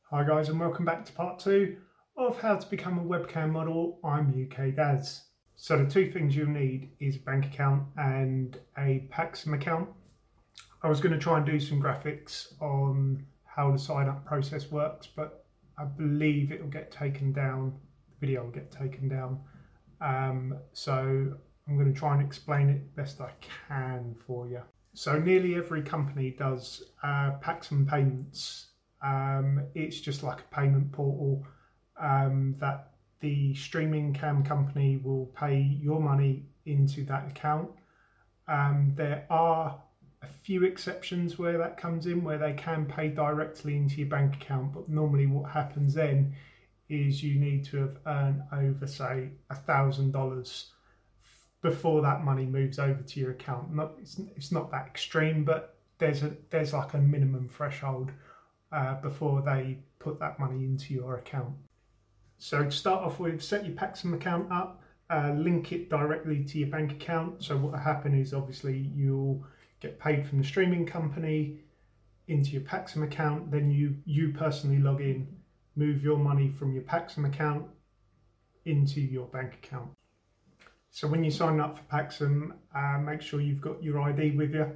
Hi guys, and welcome back to part 2 of how to become a webcam model. I'm UK Daz. So the two things you'll need is a bank account and a Paxum account. I was going to try and do some graphics on how the sign up process works, but I believe it will get taken down. The video will get taken down. So I'm going to try and explain it best I can for you. So nearly every company does Paxum payments. It's just like a payment portal that the streaming cam company will pay your money into that account. There are a few exceptions where that comes in, where they can pay directly into your bank account, but normally what happens then is you need to have earned over, say, $1,000 before that money moves over to your account. It's not that extreme, but there's like a minimum threshold before they put that money into your account. So to start off with, set your Paxum account up, link it directly to your bank account. So what will happen is obviously you'll get paid from the streaming company into your Paxum account, then you personally log in, move your money from your Paxum account into your bank account. So when you sign up for Paxum, make sure you've got your ID with you,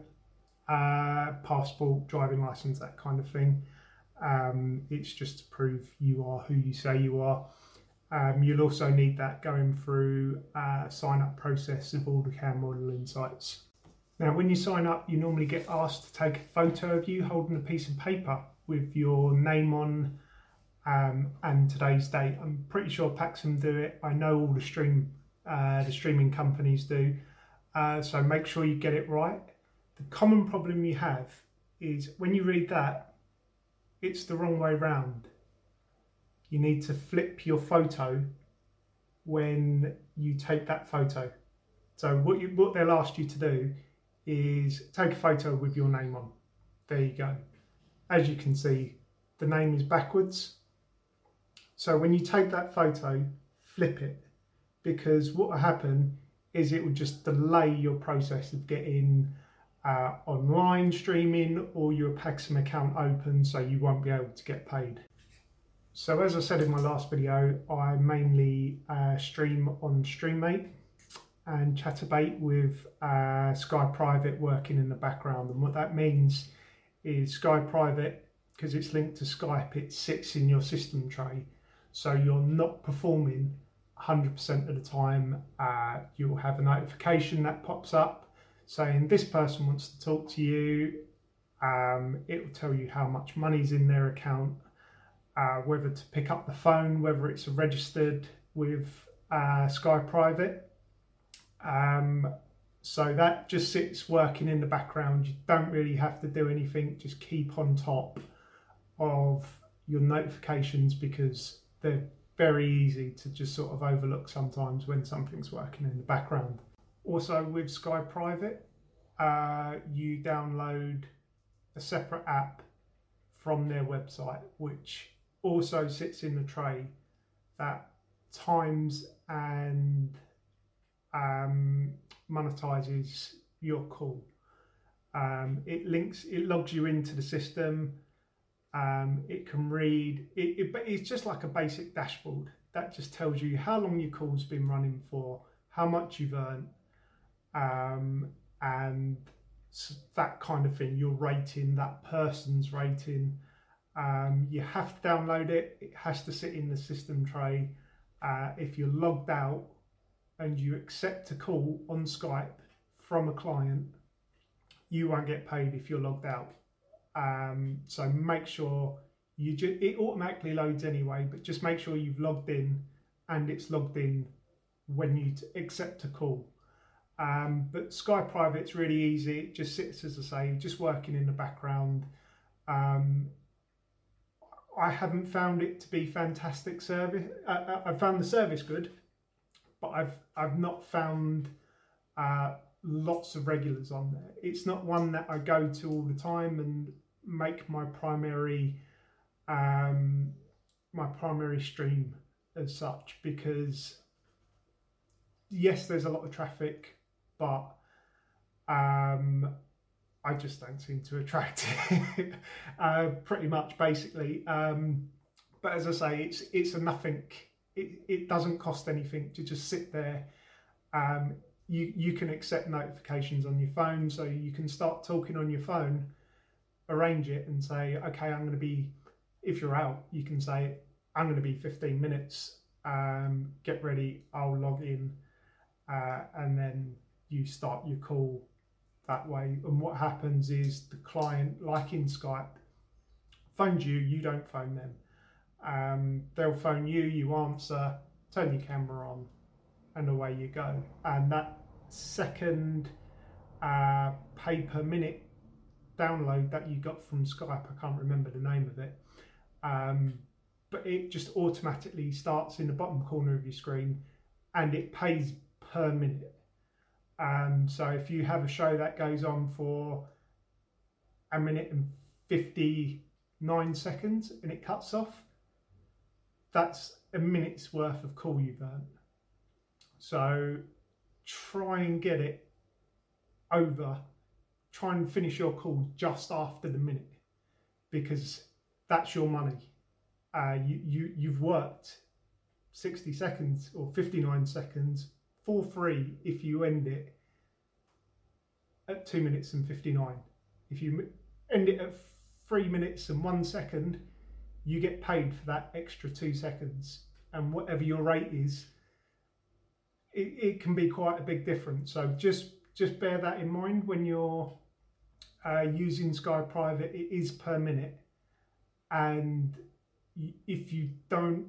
passport, driving license, that kind of thing. It's just to prove you are who you say you are. You'll also need that going through a sign up process of all the cam modeling sites. Now when you sign up, you normally get asked to take a photo of you holding a piece of paper with your name on and today's date. I'm pretty sure Paxum do it. I know all the streaming companies do. So make sure you get it right. The common problem you have is when you read that, it's the wrong way round. You need to flip your photo when you take that photo. So what they'll ask you to do is take a photo with your name on. There you go. As you can see, the name is backwards. So when you take that photo, flip it, because what will happen is it will just delay your process of getting online streaming or your Paxum account open, so you won't be able to get paid. So as I said in my last video, I mainly stream on StreamMate and Chaturbate with Sky Private working in the background. And what that means is Sky Private, because it's linked to Skype, it sits in your system tray, so you're not performing 100% of the time. You'll have a notification that pops up saying this person wants to talk to you. It will tell you how much money's in their account, whether to pick up the phone, whether it's registered with Sky Private. So that just sits working in the background. You don't really have to do anything, just keep on top of your notifications, because they're very easy to just sort of overlook sometimes when something's working in the background. Also with Sky Private, you download a separate app from their website, which also sits in the tray, that times and monetizes your call. It logs you into the system. It can read, it's just like a basic dashboard that just tells you how long your call's been running for, how much you've earned, and that kind of thing, your rating, that person's rating. You have to download it. It has to sit in the system tray. If you're logged out and you accept a call on Skype from a client, you won't get paid if you're logged out. So make sure it automatically loads anyway, but just make sure you've logged in and it's logged in when you accept a call. But Sky Private's really easy. It just sits, as I say, just working in the background. I haven't found it to be fantastic service. I've found the service good, but I've not found lots of regulars on there. It's not one that I go to all the time and make my primary stream as such, because yes, there's a lot of traffic, but I just don't seem to attract it. Pretty much, basically. But as I say, it's a nothing. It doesn't cost anything to just sit there. You can accept notifications on your phone, so you can start talking on your phone, arrange it and say, okay, I'm going to be, if you're out, you can say, I'm going to be 15 minutes, get ready, I'll log in, and then you start your call that way. And what happens is the client, like in Skype, phones you, you don't phone them. They'll phone you, you answer, turn your camera on, and away you go. And that second pay per minute download that you got from Skype, I can't remember the name of it, but it just automatically starts in the bottom corner of your screen and it pays per minute. So if you have a show that goes on for 1 minute and 59 seconds and it cuts off, that's a minute's worth of call you've earned. So try and get it over, try and finish your call just after the minute, because that's your money. You've worked 60 seconds or 59 seconds for free if you end it at 2 minutes and 59. If you end it at 3 minutes and 1 second, you get paid for that extra 2 seconds. And whatever your rate is, it can be quite a big difference. So just bear that in mind when you're using Sky Private. It is per minute, and if you don't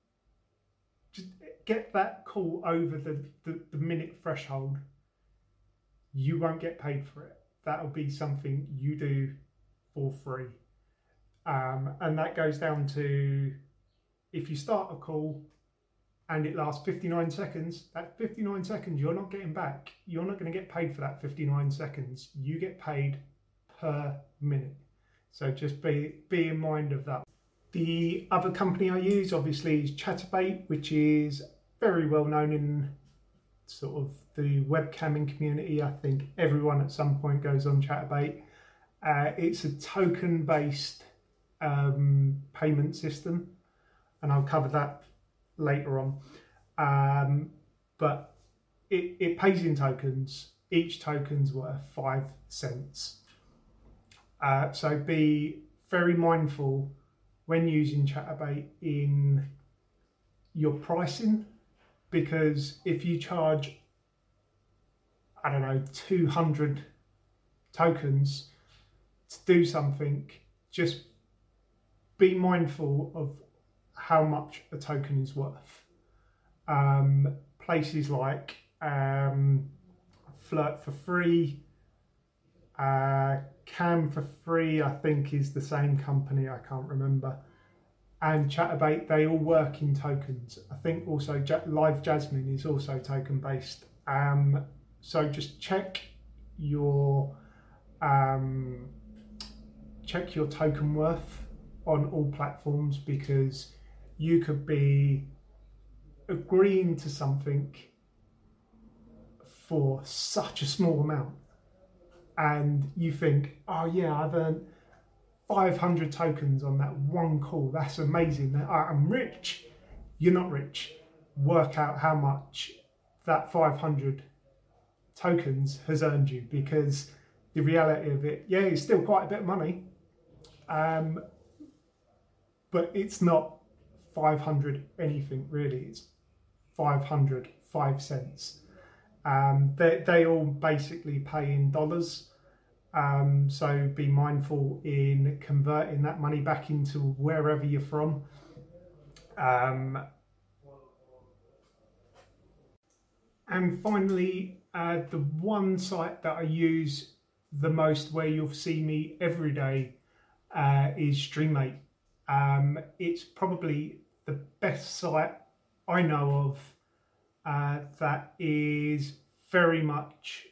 just get that call over the minute threshold, you won't get paid for it. That'll be something you do for free, and that goes down to, if you start a call and it lasts 59 seconds, that 59 seconds you're not getting back. You're not going to get paid for that 59 seconds. You get paid per minute. So just be in mind of that. The other company I use obviously is Chaturbate, which is very well known in sort of the webcamming community. I think everyone at some point goes on Chaturbate. It's a token-based payment system, and I'll cover that later on. But it pays in tokens. Each token's worth 5 cents. So be very mindful when using Chaturbate in your pricing, because if you charge, I don't know, 200 tokens to do something, just be mindful of how much a token is worth. Places like Flirt for free, Cam for free, I think is the same company, I can't remember, and Chaturbate, they all work in tokens. I think also Live Jasmine is also token based. So just check your token worth on all platforms, because you could be agreeing to something for such a small amount, and you think, oh yeah, I've earned 500 tokens on that one call, that's amazing, I'm rich. You're not rich. Work out how much that 500 tokens has earned you, because the reality of it, yeah, it's still quite a bit of money, but it's not 500 anything really, it's 500 5 cents. They all basically pay in dollars, so be mindful in converting that money back into wherever you're from. And finally, the one site that I use the most, where you'll see me every day, is Streamate. It's probably the best site I know of that is very much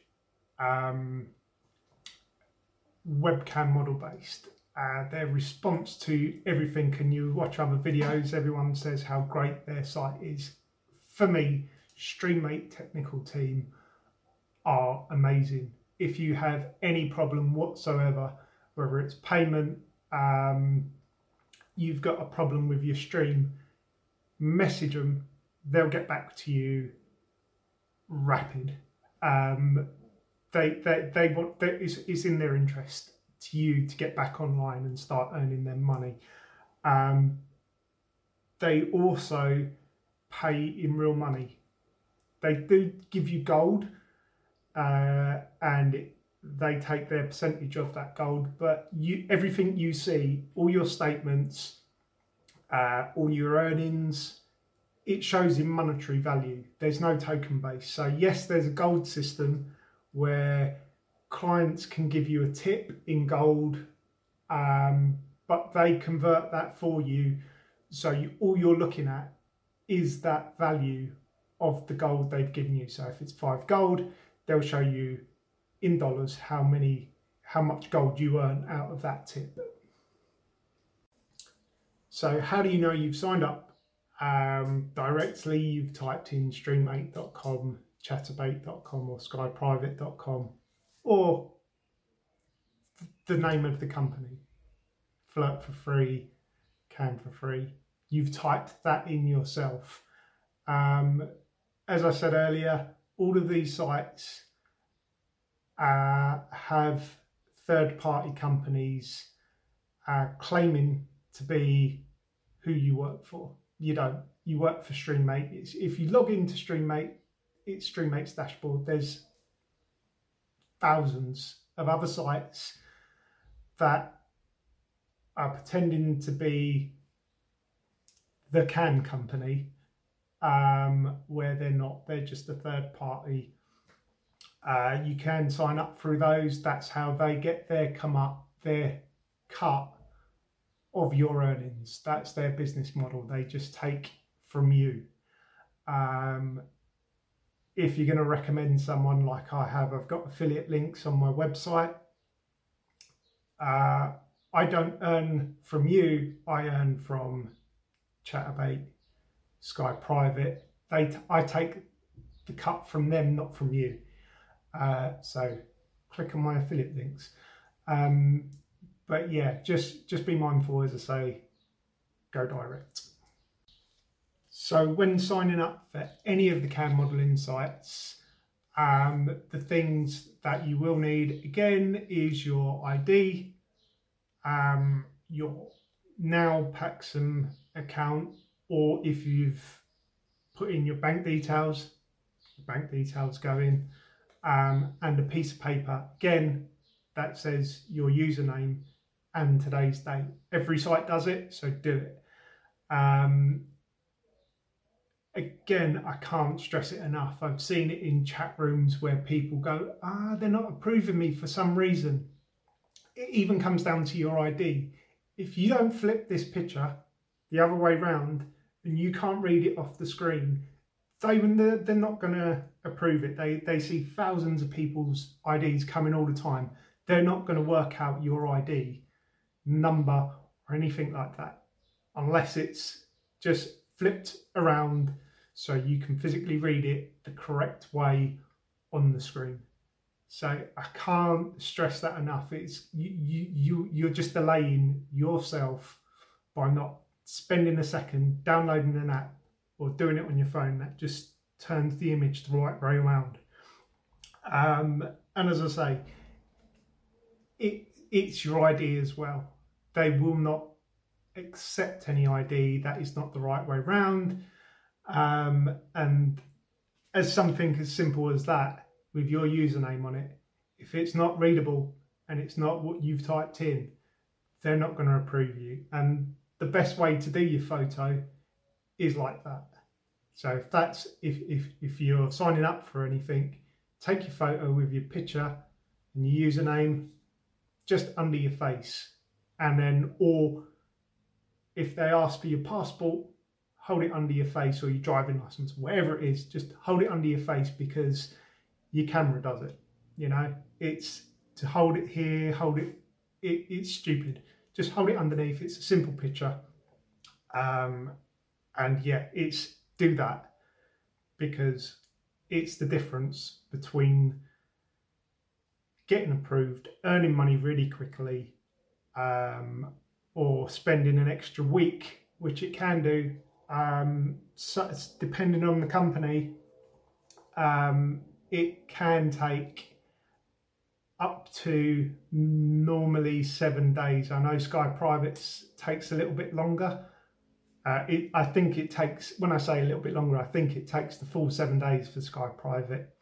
webcam model based. Their response to everything, and you watch other videos, everyone says how great their site is. For me, Streamate technical team are amazing. If you have any problem whatsoever, whether it's payment, you've got a problem with your stream, message them. They'll get back to you rapid. They want, it's in their interest to you to get back online and start earning their money. They also pay in real money. They do give you gold, and they take their percentage of that gold, but everything you see, all your statements, all your earnings, it shows in monetary value. There's no token base. So yes, there's a gold system where clients can give you a tip in gold, but they convert that for you. So all you're looking at is that value of the gold they've given you. So if it's 5 gold, they'll show you in dollars how much gold you earn out of that tip. So how do you know you've signed up? Directly, you've typed in stream8.com, chaturbate.com or skyprivate.com, or the name of the company, Flirt for free, Can for free. You've typed that in yourself. As I said earlier, all of these sites have third-party companies claiming to be who you work for. You don't. You work for Stream8. If you log into Stream8, it's Stream8's dashboard. There's thousands of other sites that are pretending to be the Can company, where they're not. They're just a third party. You can sign up through those. That's how they get their cut of your earnings. That's their business model. They just take from you. If you're going to recommend someone like I have, I've got affiliate links on my website. I don't earn from you. I earn from Chaturbate, Sky Private. I take the cut from them, not from you. So click on my affiliate links. But yeah, just be mindful, as I say, go direct. So when signing up for any of the CAN modelling sites, the things that you will need again is your ID, your now Paxum account, or if you've put in your bank details go in, and a piece of paper again that says your username and today's date. Every site does it, so do it. Again, I can't stress it enough. I've seen it in chat rooms where people go, they're not approving me for some reason. It even comes down to your ID. If you don't flip this picture the other way round and you can't read it off the screen, they're not going to approve it. They see thousands of people's IDs coming all the time. They're not going to work out your ID number or anything like that unless it's just flipped around so you can physically read it the correct way on the screen. So I can't stress that enough. It's you're just delaying yourself by not spending a second downloading an app or doing it on your phone. That just turns the image the right way around. And as I say, it's your ID as well. They will not accept any ID that is not the right way round. And as something as simple as that, with your username on it, if it's not readable and it's not what you've typed in, they're not going to approve you. And the best way to do your photo is like that. So if you're signing up for anything, take your photo with your picture and your username just under your face, and then, or if they ask for your passport, hold it under your face, or your driving license, whatever it is, just hold it under your face, because your camera does it. You know, it's to hold it here, it's stupid. Just hold it underneath. It's a simple picture. And yeah, do that, because it's the difference between getting approved, earning money really quickly, or spending an extra week, which it can do. So it's depending on the company, it can take up to normally 7 days. I know Sky Privates takes a little bit longer. I think it takes, when I say a little bit longer, I think it takes the full 7 days for Sky Private.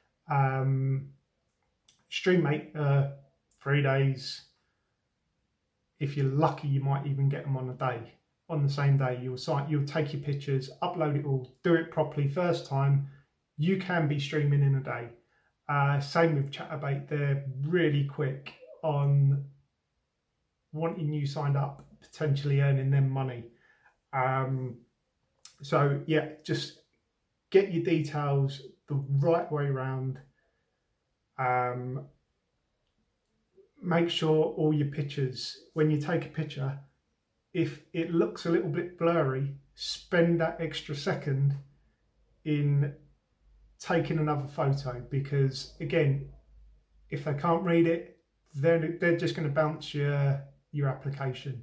StreamMate, 3 days. If you're lucky, you might even get them on a day. On the same day, you'll take your pictures, upload it all, do it properly first time. You can be streaming in a day. Same with Chaturbate, they're really quick on wanting you signed up, potentially earning them money. So yeah, just get your details the right way around. Make sure all your pictures, when you take a picture, if it looks a little bit blurry, spend that extra second in taking another photo, because again, if they can't read it, then they're just going to bounce your application.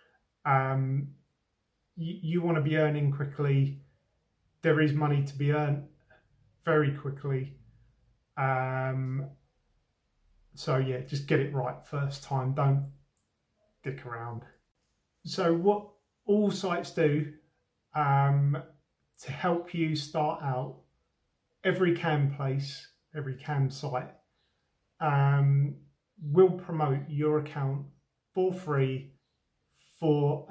You want to be earning quickly. There is money to be earned very quickly. So yeah, just get it right first time. Don't dick around. So what all sites do to help you start out, every cam place, every cam site will promote your account for free for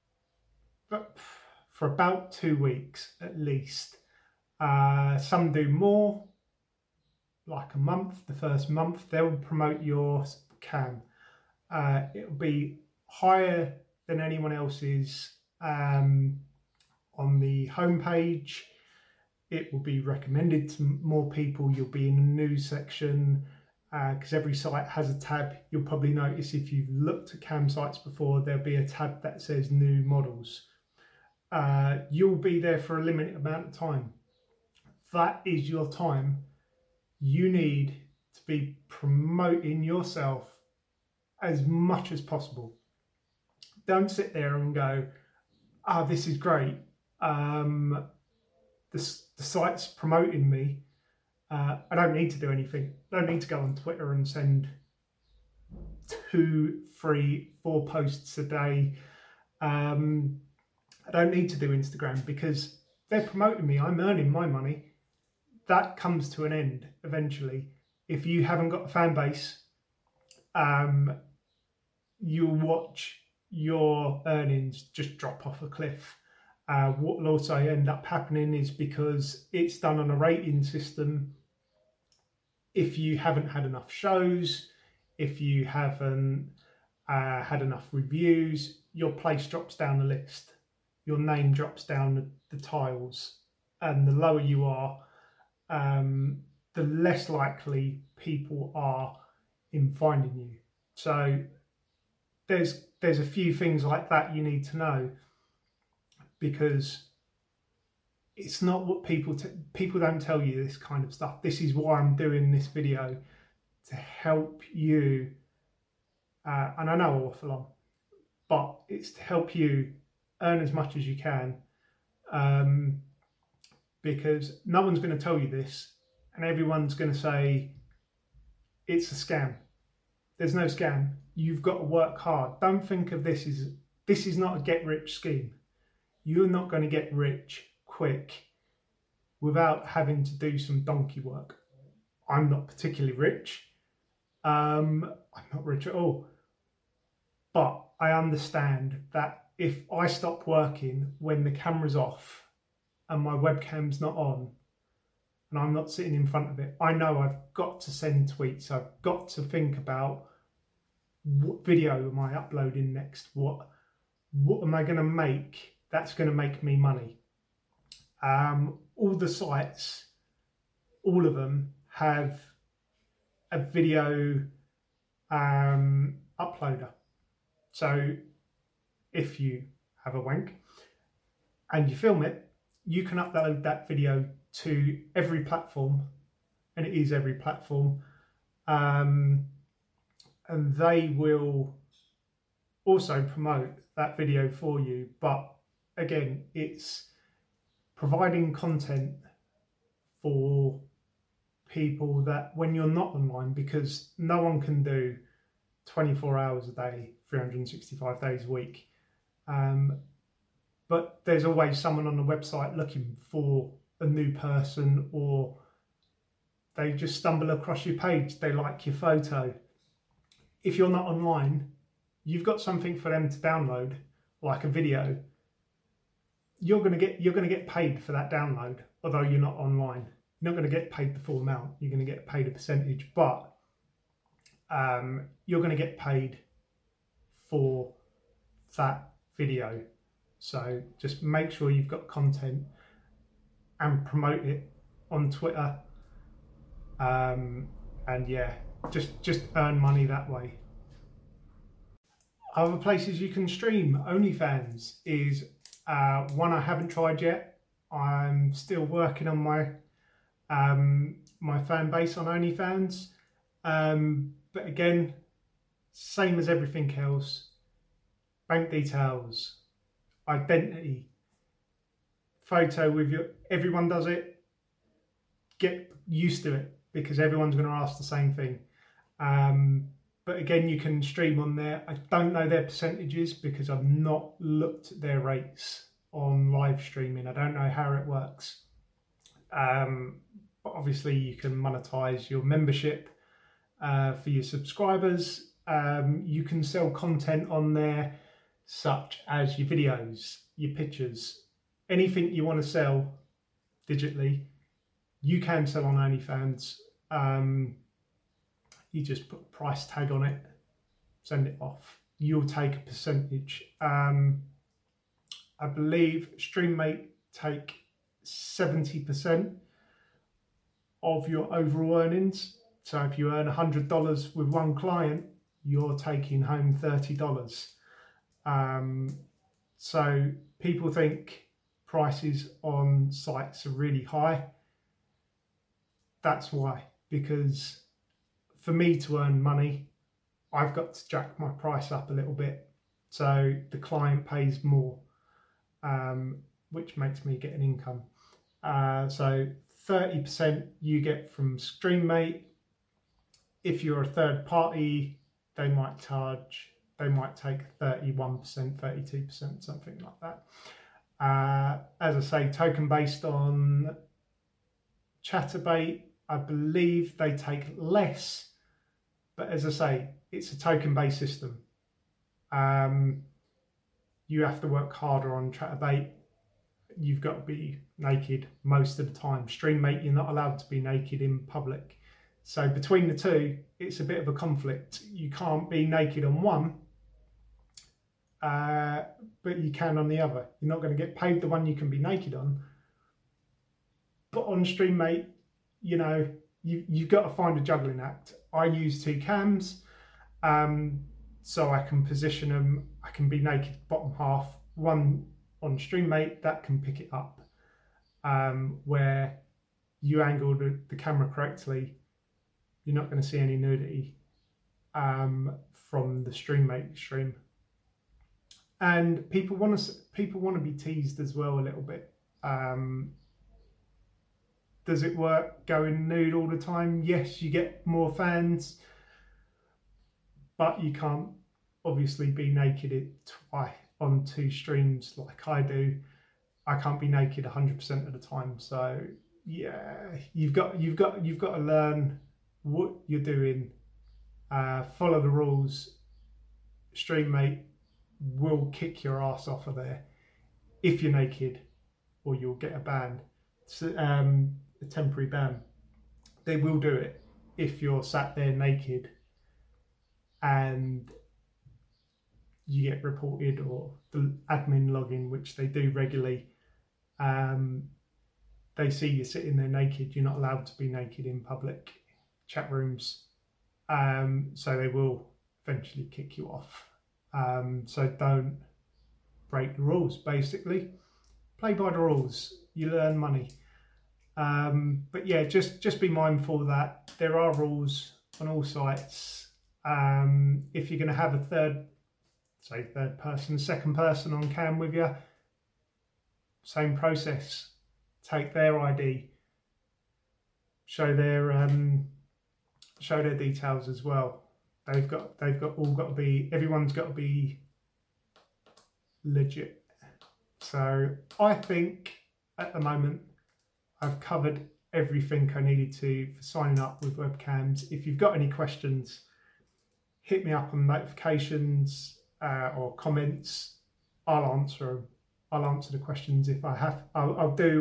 about 2 weeks at least. Some do more, like a month. The first month they'll promote your cam. It'll be higher than anyone else's on the homepage. It will be recommended to more people. You'll be in the news section, because every site has a tab. You'll probably notice if you've looked at cam sites before, there'll be a tab that says new models. You'll be there for a limited amount of time. That is your time. You need to be promoting yourself as much as possible. Don't sit there and go, "Ah, this is great. The site's promoting me. I don't need to do anything. I don't need to go on Twitter and send 2, 3, 4 posts a day. I don't need to do Instagram because they're promoting me. I'm earning my money." That comes to an end eventually. If you haven't got a fan base, you'll watch your earnings just drop off a cliff. What will also end up happening is, because it's done on a rating system, if you haven't had enough shows, if you haven't had enough reviews, your place drops down the list. Your name drops down the tiles, and the lower you are, the less likely people are in finding you. So there's a few things like that you need to know, because it's not what people don't tell you this kind of stuff. This is why I'm doing this video, to help you, and I know I waffle on, but it's to help you earn as much as you can, because no one's going to tell you this, and everyone's going to say it's a scam. There's no scam. You've got to work hard. Don't think of this is not a get-rich scheme. You're not going to get rich quick without having to do some donkey work. I'm not particularly rich. I'm not rich at all. But I understand that if I stop working when the camera's off and my webcam's not on and I'm not sitting in front of it, I know I've got to send tweets. I've got to think about, what video am I uploading next? What am I going to make that's going to make me money? All the sites, all of them have a video uploader. So if you have a wank and you film it, you can upload that video to every platform, and it is every platform, and they will also promote that video for you. But again, it's providing content for people that when you're not online, because no one can do 24 hours a day, 365 days a week. But there's always someone on the website looking for a new person, or they just stumble across your page, they like your photo. If you're not online, you've got something for them to download, like a video. You're going to get paid for that download, although you're not online. You're not going to get paid the full amount. You're going to get paid a percentage, but you're going to get paid for that video. So just make sure you've got content and promote it on Twitter. And yeah, just earn money that way. Other places you can stream OnlyFans is one I haven't tried yet. I'm still working on my my fan base on OnlyFans. But again, same as everything else, bank details, identity, photo with your, everyone does it. Get used to it, because everyone's going to ask the same thing. But again, you can stream on there. I don't know their percentages because I've not looked at their rates on live streaming. I don't know how it works. But obviously you can monetize your membership for your subscribers. You can sell content on there, such as your videos, your pictures, anything you want to sell digitally, you can sell on OnlyFans. You just put a price tag on it, send it off. You'll take a percentage. I believe StreamMate take 70% of your overall earnings. So if you earn $100 with one client, you're taking home $30. So people think prices on sites are really high. That's why, because for me to earn money, I've got to jack my price up a little bit. So the client pays more, which makes me get an income. So 30% you get from StreamMate. If you're a third party, they might take 31%, 32%, something like that. As I say, token based on Chatterbait, I believe they take less, but as I say, it's a token based system. You have to work harder on Chatterbait. You've got to be naked most of the time. StreamMate, you're not allowed to be naked in public. So between the two, it's a bit of a conflict. You can't be naked on one, but you can on the other. You're not going to get paid the one you can be naked on. But on StreamMate, you know, you've got to find a juggling act. I use two cams, so I can position them. I can be naked bottom half. One on StreamMate that can pick it up, where you angle the camera correctly, you're not going to see any nudity from the StreamMate stream. And people want to be teased as well a little bit. Does it work going nude all the time? Yes, you get more fans, but you can't obviously be naked twice on two streams like I do. I can't be naked 100% of the time. So yeah, you've got to learn what you're doing. Follow the rules. StreamMate will kick your ass off of there if you're naked, or you'll get a ban. A temporary ban. They will do it if you're sat there naked and you get reported, or the admin login, which they do regularly. They see you sitting there naked. You're not allowed to be naked in public chat rooms, so they will eventually kick you off. So don't break the rules. Basically, play by the rules. You'll earn money. But yeah, just be mindful that there are rules on all sites. If you're going to have a say third person, second person on cam with you, same process. Take their ID, show their details as well. They've all got to be, everyone's got to be legit. So I think at the moment I've covered everything I needed to for signing up with webcams. If you've got any questions, hit me up on notifications or comments. I'll answer them. I'll answer the questions if I have. I'll do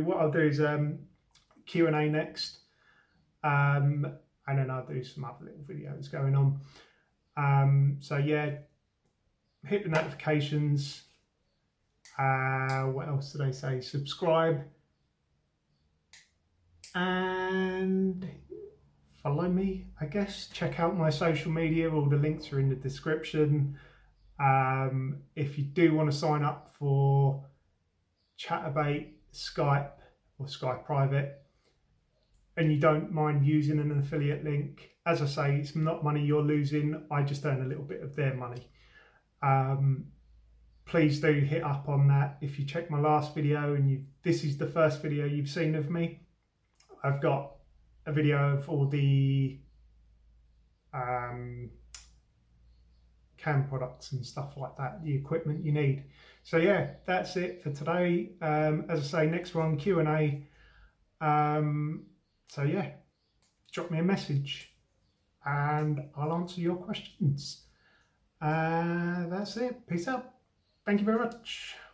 Q&A next, and then I'll do some other little videos going on. So yeah, hit the notifications. What else do they say? Subscribe and follow me, I guess. Check out my social media. All the links are in the description. If you do want to sign up for Chaturbate, Skype or Skype Private, and you don't mind using an affiliate link, as I say, it's not money you're losing. I just earn a little bit of their money. Please do hit up on that. If you check my last video and this is the first video you've seen of me, I've got a video of all the cam products and stuff like that, the equipment you need. So yeah, that's it for today. As I say, next one, Q&A. So yeah, drop me a message and I'll answer your questions. That's it. Peace out. Thank you very much.